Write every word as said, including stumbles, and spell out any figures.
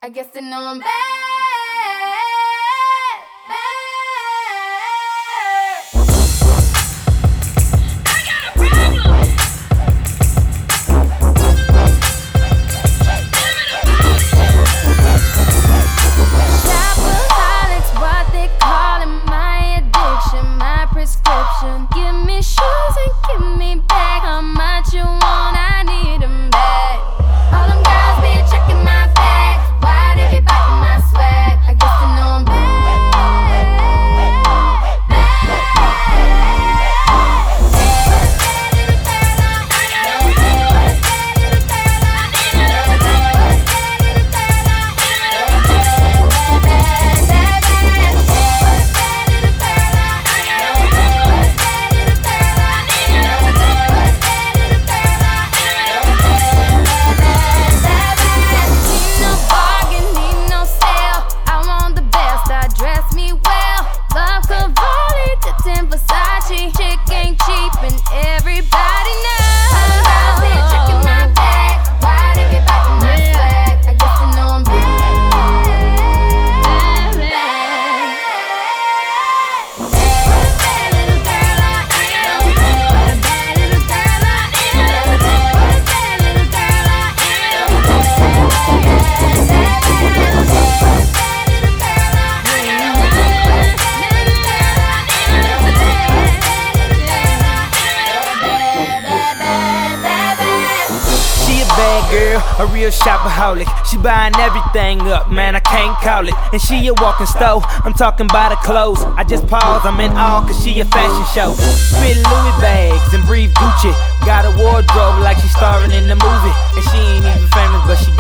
I guess they know I'm bad, bad. I got a problem. Shopaholics, what they callin' my addiction, my prescription. Give me shoes and give me back how much you want. I need 'em back. All them guys be checking my back. Why they be biting my swag? I guess they know I'm bad, a real shopaholic. She buying everything up, man, I can't call it. And she a walking stove, I'm talking about her clothes. I just pause, I'm in awe, cause she a fashion show. Spit Louis bags and breathe Gucci. Got a wardrobe like she starring in the movie. And she ain't even famous, but she